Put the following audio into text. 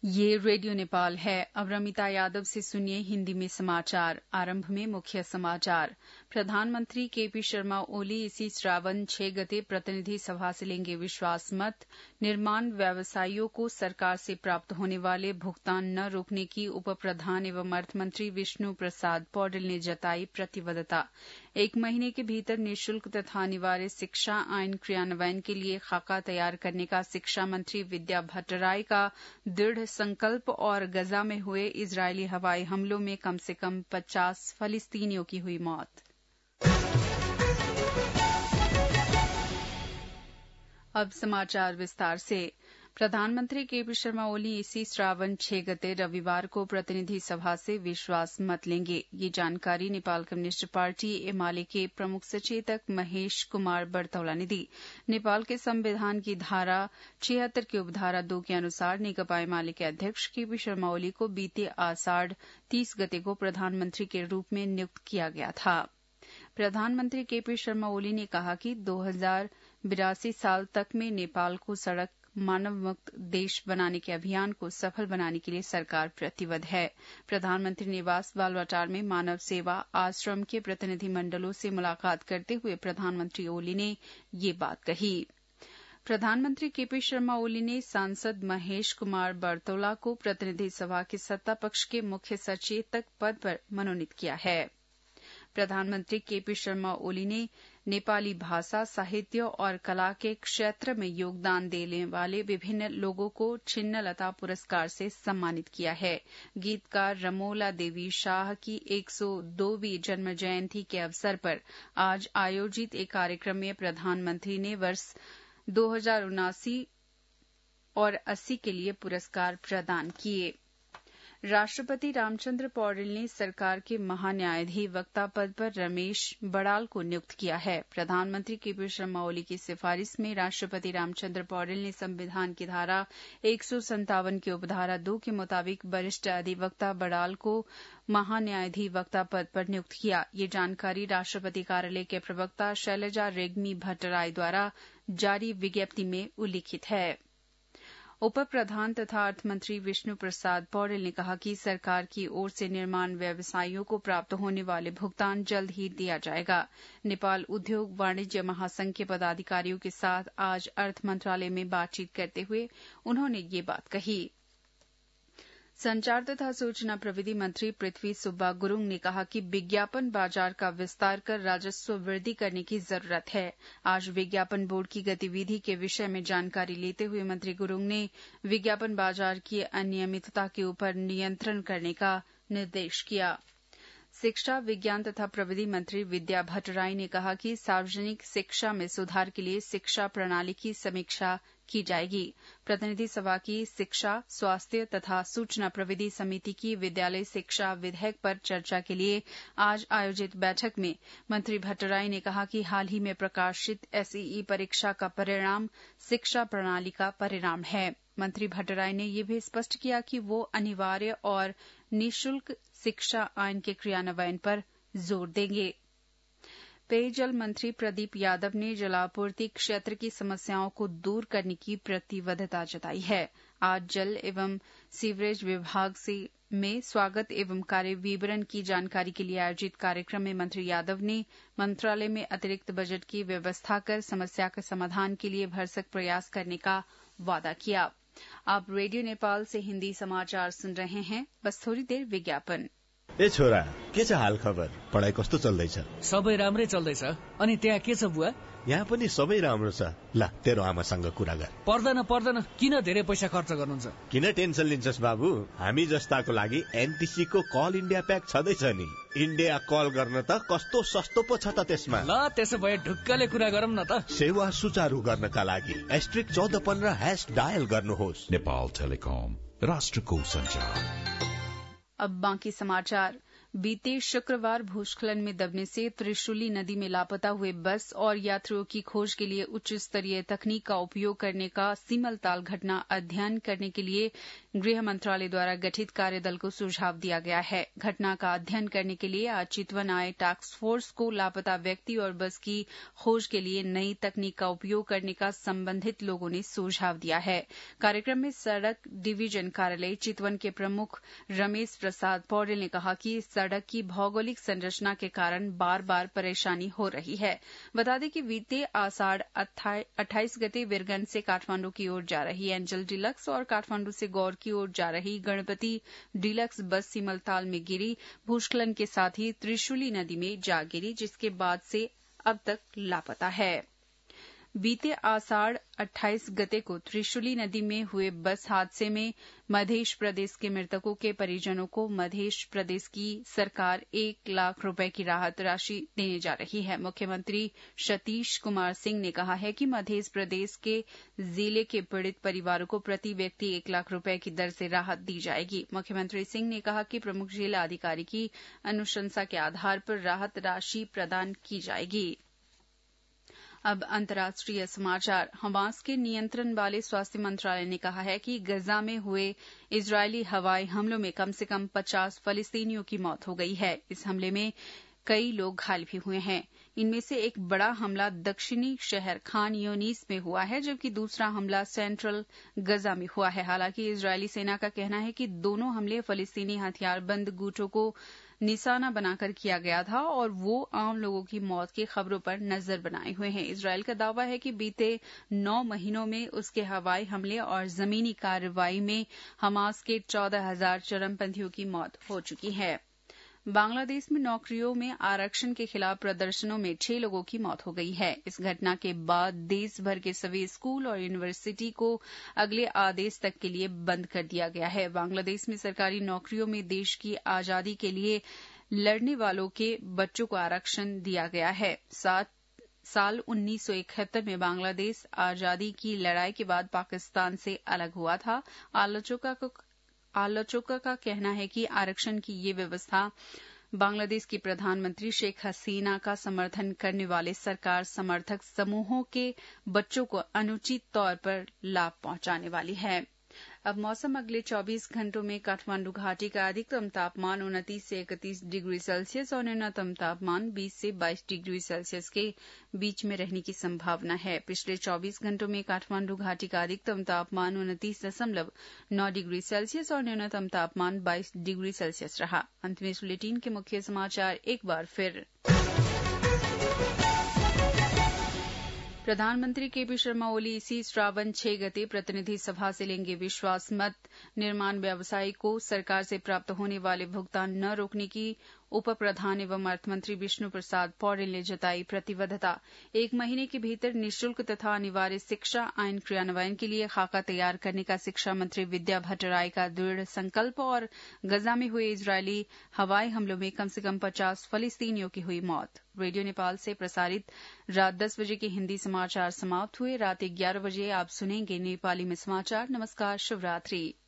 ये रेडियो नेपाल है। अब रमिता यादव से सुनिए हिंदी में समाचार। आरंभ में मुख्य समाचार। प्रधानमंत्री केपी शर्मा ओली इसी श्रावण 6 गते प्रतिनिधि सभा से लेंगे विश्वास मत। निर्माण व्यवसायियों को सरकार से प्राप्त होने वाले भुगतान न रोकने की उप प्रधान एवं अर्थमंत्री विष्णु प्रसाद पौडेल ने जताई प्रतिबद्धता। 1 महीने के भीतर निःशुल्क तथा अनिवार्य शिक्षा आईन क्रियान्वयन के लिए खाका तैयार करने का शिक्षा मंत्री विद्या भट्टराई का दृढ़ संकल्प। और गजा में हुए इजरायली हवाई हमलों में कम से कम 50 फलस्तीनियों की हुई मौत। अब समाचार विस्तार से। प्रधानमंत्री केपी शर्मा ओली इसी श्रावण 6 गते रविवार को प्रतिनिधि सभा से विश्वास मत लेंगे। ये जानकारी नेपाल कम्युनिस्ट पार्टी एमाले के प्रमुख सचेतक महेश कुमार बर्तौला ने दी। नेपाल के संविधान की धारा 76 की उपधारा 2 के अनुसार नेकपा एमाले के अध्यक्ष केपी शर्मा ओली को बीते आषाढ़ 30 गते को प्रधानमंत्री के रूप में नियुक्त किया गया था। प्रधानमंत्री केपी शर्मा ओली ने कहा कि 2082 साल तक में नेपाल को सड़क मानव मुक्त देश बनाने के अभियान को सफल बनाने के लिए सरकार प्रतिबद्ध है। प्रधानमंत्री निवास बालवाटार में मानव सेवा आश्रम के प्रतिनिधि मंडलों से मुलाकात करते हुए प्रधानमंत्री ओली ने ये बात कही। प्रधानमंत्री केपी शर्मा ओली ने सांसद महेश कुमार बर्तौला को प्रतिनिधि सभा के सत्ता पक्ष के मुख्य सचेतक पद पर मनोनीत किया है। प्रधानमंत्री केपी शर्मा ओली ने नेपाली भाषा, साहित्य और कला के क्षेत्र में योगदान देने वाले विभिन्न लोगों को छिन्नलता पुरस्कार से सम्मानित किया है। गीतकार रमोला देवी शाह की 102वीं जन्म जयंती के अवसर पर आज आयोजित एक कार्यक्रम में प्रधानमंत्री ने वर्ष 2079 और 80 के लिए पुरस्कार प्रदान किए। राष्ट्रपति रामचंद्र पौडेल ने सरकार के महान्यायाधिवक्ता पद पर रमेश बड़ाल को नियुक्त किया है। प्रधानमंत्री केपी शर्मा ओली की सिफारिश में राष्ट्रपति रामचंद्र पौडेल ने संविधान की धारा 157 की उपधारा 2 के मुताबिक वरिष्ठ अधिवक्ता बड़ाल को महान्यायाधिवक्ता पद पर नियुक्त किया। ये जानकारी राष्ट्रपति कार्यालय के प्रवक्ता शैलजा रेग्मी भट्टराई द्वारा जारी विज्ञप्ति में उल्लिखित है। उप प्रधान तथा अर्थमंत्री विष्णु प्रसाद पौडेल ने कहा कि सरकार की ओर से निर्माण व्यवसायियों को प्राप्त होने वाले भुगतान जल्द ही दिया जाएगा। नेपाल उद्योग वाणिज्य महासंघ के पदाधिकारियों के साथ आज अर्थ मंत्रालय में बातचीत करते हुए उन्होंने ये बात कही। संचार तथा सूचना प्रविधि मंत्री पृथ्वी सुब्बा गुरुङ ने कहा कि विज्ञापन बाजार का विस्तार कर राजस्व वृद्धि करने की जरूरत है। आज विज्ञापन बोर्ड की गतिविधि के विषय में जानकारी लेते हुए मंत्री गुरुङ ने विज्ञापन बाजार की अनियमितता के ऊपर नियंत्रण करने का निर्देश किया। शिक्षा, विज्ञान तथा प्रविधि मंत्री विद्या भट्टराई ने कहा कि सार्वजनिक शिक्षा में सुधार के लिए शिक्षा प्रणाली की समीक्षा की जाएगी। प्रतिनिधि सभा की शिक्षा, स्वास्थ्य तथा सूचना प्रविधि समिति की विद्यालय शिक्षा विधेयक पर चर्चा के लिए आज आयोजित बैठक में मंत्री भट्टराई ने कहा कि हाल ही में प्रकाशित एसईई परीक्षा का परिणाम शिक्षा प्रणाली का परिणाम है। मंत्री भट्टराई ने यह भी स्पष्ट किया कि वो अनिवार्य और निःशुल्क शिक्षा आईन के क्रियान्वयन पर जोर देंगे। पेयजल मंत्री प्रदीप यादव ने जलापूर्ति क्षेत्र की समस्याओं को दूर करने की प्रतिबद्धता जताई है। आज जल एवं सीवरेज विभाग में स्वागत एवं कार्य विवरण की जानकारी के लिए आयोजित कार्यक्रम में मंत्री यादव ने मंत्रालय में अतिरिक्त बजट की व्यवस्था कर समस्या के समाधान के लिए भरसक प्रयास करने का वादा किया। आप रेडियो नेपाल से हिन्दी समाचार सुन रहे हैं। बस थोड़ी देर विज्ञापन। ए छोरा, के छ हाल खबर? पढाइ कस्तो चल्दैछ? सबै राम्रै चल्दैछ। अनि त्यहाँ के छ बुवा? यहाँ पनि सबै राम्रो छ। ल, तेरो आमासँग कुरा गर। पर्दैन, किन धेरै पैसा खर्च गर्नुहुन्छ? किन टेन्सन लिन्छस् बाबु? हामी जस्ताको लागि एनटीसी को कल इन्डिया प्याक छँदैछ नि। इन्डिया कल गर्न त कस्तो सस्तो पो छ त त्यसमा। ल, त्यसो भए ढुक्कले कुरा गरौँ न त। सेवा सुचारू गर्नका लागि *1415# डायल गर्नुहोस्। नेपाल टेलिकम, राष्ट्रको संचार। अब बाकी समाचार। बीते शुक्रवार भूस्खलन में दबने से त्रिशूली नदी में लापता हुए बस और यात्रियों की खोज के लिए उच्च स्तरीय तकनीक का उपयोग करने का सीमलताल घटना अध्ययन करने के लिए गृह मंत्रालय द्वारा गठित कार्यदल को सुझाव दिया गया है। घटना का अध्ययन करने के लिए आज चितवन आए टास्क फोर्स को लापता व्यक्ति और बस की खोज के लिए नई तकनीक का उपयोग करने का संबंधित लोगों ने सुझाव दिया है। कार्यक्रम में सड़क डिवीजन कार्यालय चितवन के प्रमुख रमेश प्रसाद पौडेल ने कहा कि सड़क की भौगोलिक संरचना के कारण बार बार परेशानी हो रही है। बता दें कि बीते आषाढ़ 28 गते विरगंज से काठमांडू की ओर जा रही एंजल डिलक्स और काठमांडू से गौर की ओर जा रही गणपति डिलक्स बस सीमलताल में गिरी। भूस्खलन के साथ ही त्रिशूली नदी में जा गिरी, जिसके बाद से अब तक लापता है। बीते आषाढ़ 28 गते को त्रिशूली नदी में हुए बस हादसे में मध्य प्रदेश के मृतकों के परिजनों को मध्य प्रदेश की सरकार 1 लाख रुपए की राहत राशि देने जा रही है। मुख्यमंत्री सतीश कुमार सिंह ने कहा है कि मध्य प्रदेश के जिले के पीड़ित परिवारों को प्रति व्यक्ति 1 लाख रुपए की दर से राहत दी जाएगी। मुख्यमंत्री सिंह ने कहा कि प्रमुख जिला अधिकारी की अनुशंसा के आधार पर राहत राशि प्रदान की जाएगी। अब अंतर्राष्ट्रीय समाचार। हमास के नियंत्रण वाले स्वास्थ्य मंत्रालय ने कहा है कि गजा में हुए इजरायली हवाई हमलों में कम से कम 50 फलस्तीनियों की मौत हो गई है। इस हमले में कई लोग घायल भी हुए हैं। इनमें से एक बड़ा हमला दक्षिणी शहर खान यूनिस में हुआ है, जबकि दूसरा हमला सेंट्रल गजा में हुआ है। हालांकि इजरायली सेना का कहना है कि दोनों हमले फलस्तीनी हथियारबंद गुटों को निशाना बनाकर किया गया था और वो आम लोगों की मौत की खबरों पर नजर बनाए हुए हैं। इजरायल का दावा है कि बीते 9 महीनों में उसके हवाई हमले और जमीनी कार्रवाई में हमास के 14,000 चरमपंथियों की मौत हो चुकी है। बांग्लादेश में नौकरियों में आरक्षण के खिलाफ प्रदर्शनों में 6 लोगों की मौत हो गई है। इस घटना के बाद देश भर के सभी स्कूल और यूनिवर्सिटी को अगले आदेश तक के लिए बंद कर दिया गया है। बांग्लादेश में सरकारी नौकरियों में देश की आजादी के लिए लड़ने वालों के बच्चों को आरक्षण दिया गया है। साल 1971 में बांग्लादेश आजादी की लड़ाई के बाद पाकिस्तान से अलग हुआ था। आलोचकों का कहना है कि आरक्षण की ये व्यवस्था बांग्लादेश की प्रधानमंत्री शेख हसीना का समर्थन करने वाले सरकार समर्थक समूहों के बच्चों को अनुचित तौर पर लाभ पहुंचाने वाली है। अब मौसम। अगले 24 घंटों में काठमांडू घाटी का अधिकतम तापमान 29 से 31 डिग्री सेल्सियस और न्यूनतम तापमान 20 से 22 डिग्री सेल्सियस के बीच में रहने की संभावना है। पिछले 24 घंटों में काठमांडू घाटी का अधिकतम तापमान 29.9 डिग्री सेल्सियस और न्यूनतम तापमान 22 डिग्री सेल्सियस रहा। अंत में इस बुलेटिन के मुख्य समाचार एक बार फिर। प्रधानमंत्री केपी शर्मा ओली इसी श्रावण 6 गते प्रतिनिधि सभा से लेंगे विश्वास मत। निर्माण व्यवसायी को सरकार से प्राप्त होने वाले भुगतान न रोकने की उप प्रधान एवं अर्थमंत्री विष्णु प्रसाद पौडेल ने जताई प्रतिबद्धता। 1 महीने के भीतर निःशुल्क तथा अनिवार्य शिक्षा आईन क्रियान्वयन के लिए खाका तैयार करने का शिक्षा मंत्री विद्या भट्टराय का दृढ़ संकल्प। और गजा में हुए इजरायली हवाई हमलों में कम से कम 50 फलस्तीनियों की हुई मौत। रेडियो नेपाल से प्रसारित रात 10 बजे के हिंदी समाचार समाप्त हुए। रात 11 बजे आप सुनेंगे नेपाली में समाचार। नमस्कार, शुभ रात्रि।